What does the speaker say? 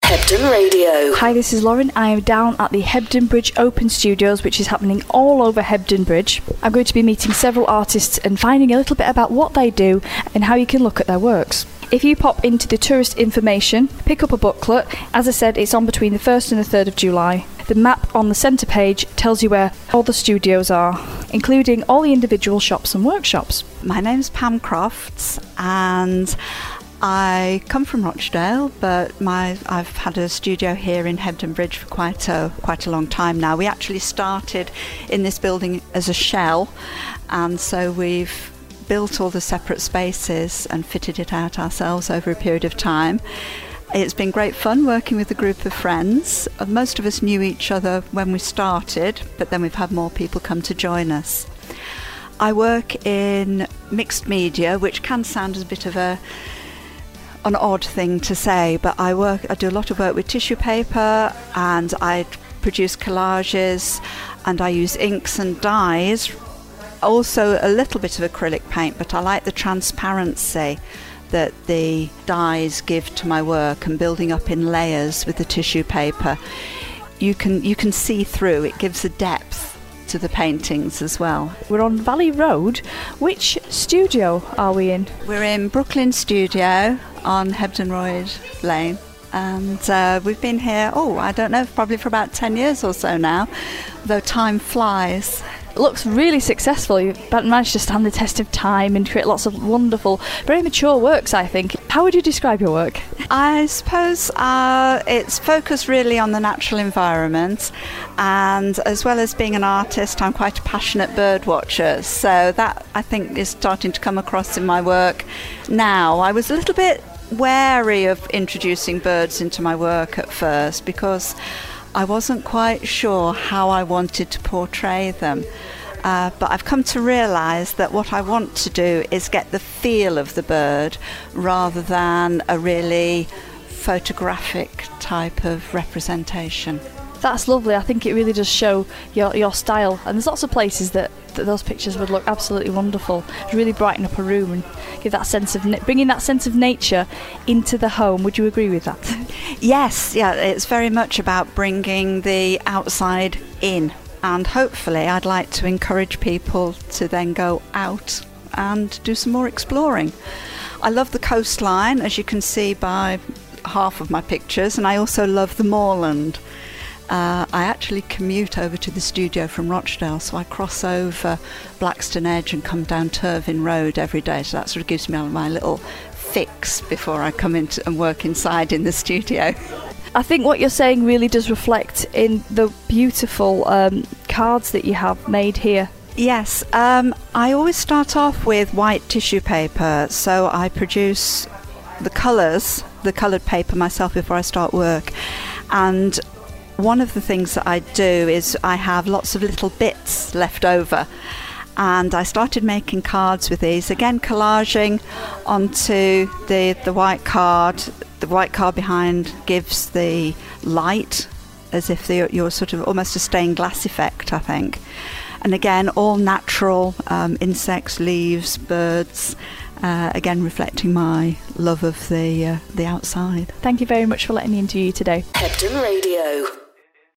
Hebden Radio. Hi, this is Lauren. I am down at the Hebden Bridge Open Studios, which is happening all over Hebden Bridge. I'm going to be meeting several artists and finding a little bit about what they do and how you can look at their works. If you pop into the tourist information, pick up a booklet. As I said, it's on between the 1st and the 3rd of July. The map on the centre page tells you where all the studios are, including all the individual shops and workshops. My name's Pam Crofts, and I come from Rochdale, but I've had a studio here in Hebden Bridge for quite a long time now. We actually started in this building as a shell, and so we've built all the separate spaces and fitted it out ourselves over a period of time. It's been great fun working with a group of friends. Most of us knew each other when we started, but then we've had more people come to join us. I work in mixed media, which can sound as a bit of an odd thing to say, but I do a lot of work with tissue paper, and I produce collages, and I use inks and dyes. Also a little bit of acrylic paint, but I like the transparency that the dyes give to my work, and building up in layers with the tissue paper. You can see through. It gives a depth to the paintings as well. We're on Valley Road. Which studio are we in? We're in Brooklyn Studio on Hebden Royd Lane, and we've been here, I don't know, probably for about 10 years or so now, though time flies. It looks really successful. You've managed to stand the test of time and create lots of wonderful, very mature works, I think. How would you describe your work? I suppose it's focused really on the natural environment, and as well as being an artist, I'm quite a passionate bird watcher, so that I think is starting to come across in my work now. I was a little bit wary of introducing birds into my work at first because I wasn't quite sure how I wanted to portray them. But I've come to realise that what I want to do is get the feel of the bird rather than a really photographic type of representation. That's lovely. I think it really does show your style, and there's lots of places that those pictures would look absolutely wonderful. Really brighten up a room and give that sense of bringing that sense of nature into the home. Would you agree with that? Yes, yeah, it's very much about bringing the outside in, and hopefully I'd like to encourage people to then go out and do some more exploring. I love the coastline, as you can see by half of my pictures, and I also love the moorland. I actually commute over to the studio from Rochdale, so I cross over Blackstone Edge and come down Turvin Road every day, so that sort of gives me my little fix before I come in and work inside in the studio. I think what you're saying really does reflect in the beautiful cards that you have made here. Yes, I always start off with white tissue paper, so I produce the coloured paper myself before I start work, and one of the things that I do is I have lots of little bits left over, and I started making cards with these, again collaging onto the white card. The white card behind gives the light as if you're sort of almost a stained glass effect, I think. And again, all natural insects, leaves, birds, again reflecting my love of the outside. Thank you very much for letting me interview you today. Hebden Radio.